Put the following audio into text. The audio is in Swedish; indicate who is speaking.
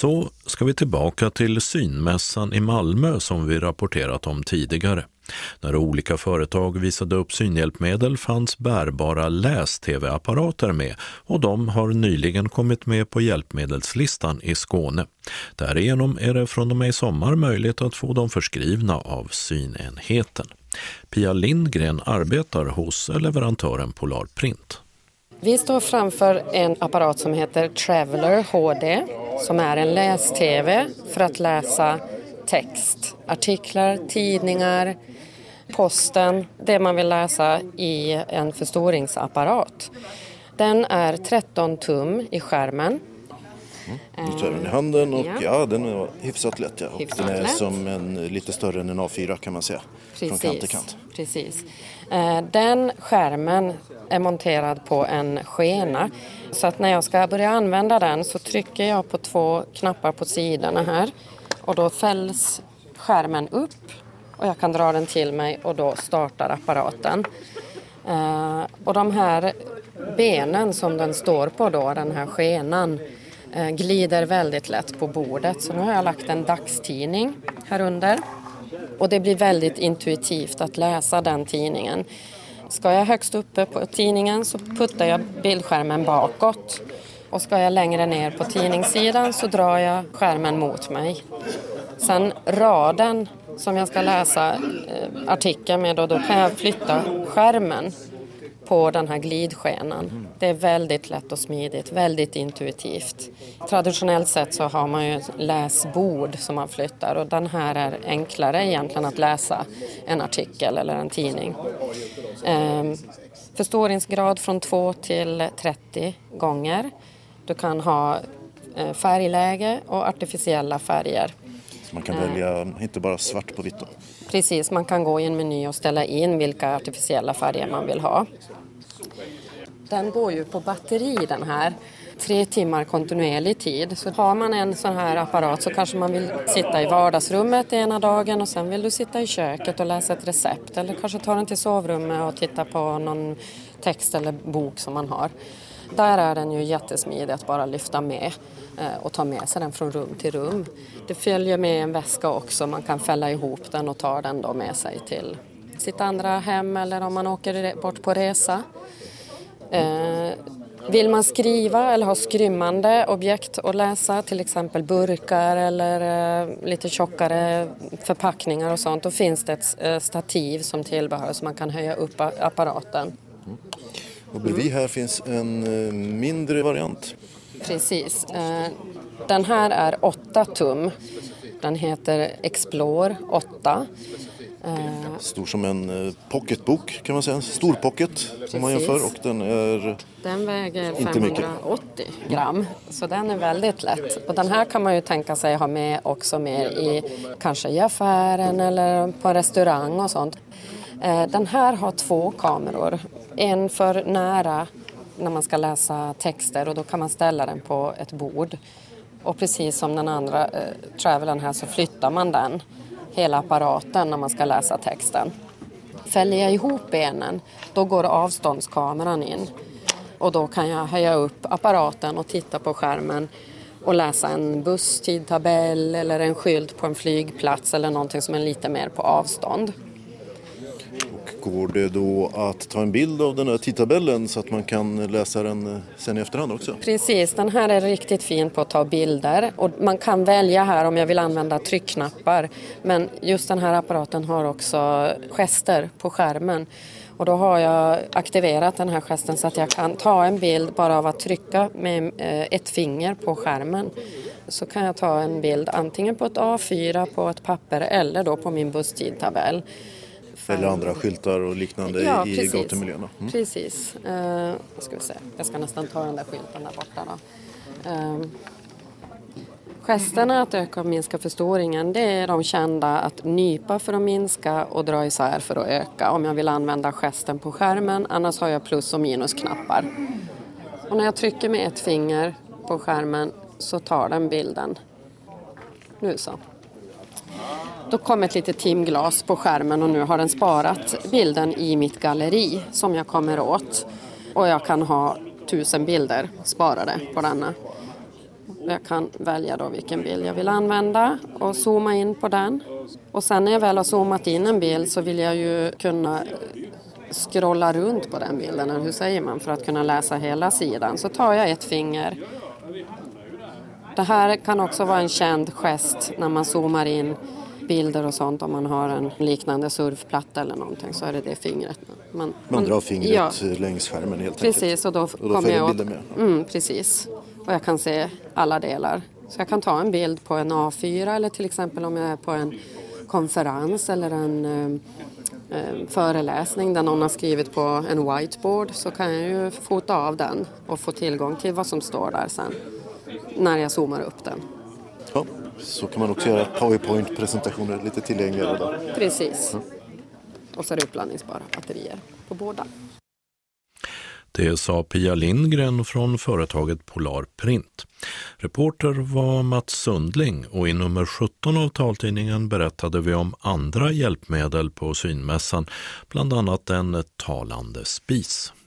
Speaker 1: Så ska vi tillbaka till synmässan i Malmö som vi rapporterat om tidigare. När olika företag visade upp synhjälpmedel fanns bärbara läs-tv-apparater med och de har nyligen kommit med på hjälpmedelslistan i Skåne. Därigenom är det från och med i sommar möjligt att få dem förskrivna av synenheten. Pia Lindgren arbetar hos leverantören Polarprint.
Speaker 2: Vi står framför en apparat som heter Traveller HD som är en läs-tv för att läsa text, artiklar, tidningar, posten, det man vill läsa i en förstoringsapparat. Den är 13 tum i skärmen.
Speaker 3: Du tar den i handen och ja den är hyfsat lätt. Ja. Och den är
Speaker 2: lätt.
Speaker 3: Som lite större än en A4 kan man säga.
Speaker 2: Precis,
Speaker 3: från kant till kant.
Speaker 2: Precis. Den skärmen är monterad på en skena. Så att när jag ska börja använda den så trycker jag på 2 knappar på sidorna här. Och då fälls skärmen upp och jag kan dra den till mig och då startar apparaten. Och de här benen som den står på då, den här skenan, glider väldigt lätt på bordet. Så nu har jag lagt en dagstidning här under. Och det blir väldigt intuitivt att läsa den tidningen. Ska jag högst uppe på tidningen så puttar jag bildskärmen bakåt. Och ska jag längre ner på tidningssidan så drar jag skärmen mot mig. Sen raden som jag ska läsa artikeln med då kan jag flytta skärmen på den här glidskenan. Det är väldigt lätt och smidigt, väldigt intuitivt. Traditionellt sett så har man ju läsbord som man flyttar och den här är enklare egentligen att läsa en artikel eller en tidning. Förstoringsgrad från 2 till 30 gånger. Du kan ha färgläge och artificiella färger.
Speaker 3: Så man kan välja inte bara svart på vitt då?
Speaker 2: Precis, man kan gå i en meny och ställa in vilka artificiella färger man vill ha. Den går ju på batteri den här. 3 timmar kontinuerlig tid. Så har man en sån här apparat så kanske man vill sitta i vardagsrummet ena dagen och sen vill du sitta i köket och läsa ett recept. Eller kanske ta den till sovrummet och titta på någon text eller bok som man har. Där är den ju jättesmidig att bara lyfta med och ta med sig den från rum till rum. Det följer med en väska också. Man kan fälla ihop den och ta den då med sig till sitt andra hem eller om man åker bort på resa. Vill man skriva eller ha skrymmande objekt att läsa, till exempel burkar eller lite tjockare förpackningar och sånt, då finns det ett stativ som tillbehör så man kan höja upp apparaten.
Speaker 3: Och bredvid här finns en mindre variant.
Speaker 2: Precis. Den här är 8 tum. Den heter Explore 8.
Speaker 3: Stor som en pocketbok kan man säga. En stor pocket som man jämför och
Speaker 2: den väger 580 gram. Så den är väldigt lätt. Och den här kan man ju tänka sig ha med också mer i kanske i affären eller på en restaurang och sånt. Den här har 2 kameror. En för nära när man ska läsa texter och då kan man ställa den på ett bord. Och precis som den andra Travelern här så flyttar man den, hela apparaten när man ska läsa texten. Fäller jag ihop benen, då går avståndskameran in. Och då kan jag höja upp apparaten och titta på skärmen och läsa en busstidtabell eller en skylt på en flygplats eller någonting som är lite mer på avstånd.
Speaker 3: Går det då att ta en bild av den här tidtabellen så att man kan läsa den sen i efterhand också?
Speaker 2: Precis, den här är riktigt fin på att ta bilder och man kan välja här om jag vill använda tryckknappar. Men just den här apparaten har också gester på skärmen och då har jag aktiverat den här gesten så att jag kan ta en bild bara av att trycka med ett finger på skärmen. Så kan jag ta en bild antingen på ett A4 på ett papper eller då på min busstidtabell.
Speaker 3: Eller andra skyltar och liknande i gatumiljöerna.
Speaker 2: Precis. Ska vi se. Jag ska nästan ta den där skylten där borta då. Gesterna att öka och minska förstoringen, det är de kända att nypa för att minska och dra isär för att öka. Om jag vill använda gesten på skärmen, annars har jag plus- och minusknappar. Och när jag trycker med ett finger på skärmen så tar den bilden. Nu så. Då kom ett litet timglas på skärmen och nu har den sparat bilden i mitt galleri som jag kommer åt. Och jag kan ha 1000 bilder sparade på denna. Jag kan välja då vilken bild jag vill använda och zooma in på den. Och sen när jag väl har zoomat in en bild så vill jag ju kunna scrolla runt på den bilden, eller hur säger man, för att kunna läsa hela sidan. Så tar jag ett finger. Det här kan också vara en känd gest när man zoomar in bilder och sånt. Om man har en liknande surfplatta eller någonting så är det fingret.
Speaker 3: Man drar fingret längs skärmen helt
Speaker 2: precis,
Speaker 3: enkelt.
Speaker 2: Och då kommer jag åt. Precis, och jag kan se alla delar. Så jag kan ta en bild på en A4 eller till exempel om jag är på en konferens eller en föreläsning där någon har skrivit på en whiteboard, så kan jag ju fota av den och få tillgång till vad som står där sen när jag zoomar upp den.
Speaker 3: Ja, så kan man också göra PowerPoint-presentationer lite tillgängligare då.
Speaker 2: Precis. Och så är det uppladdningsbara batterier på båda.
Speaker 1: Det sa Pia Lindgren från företaget Polar Print. Reporter var Mats Sundling och i nummer 17 av taltidningen berättade vi om andra hjälpmedel på synmässan, bland annat en talande spis.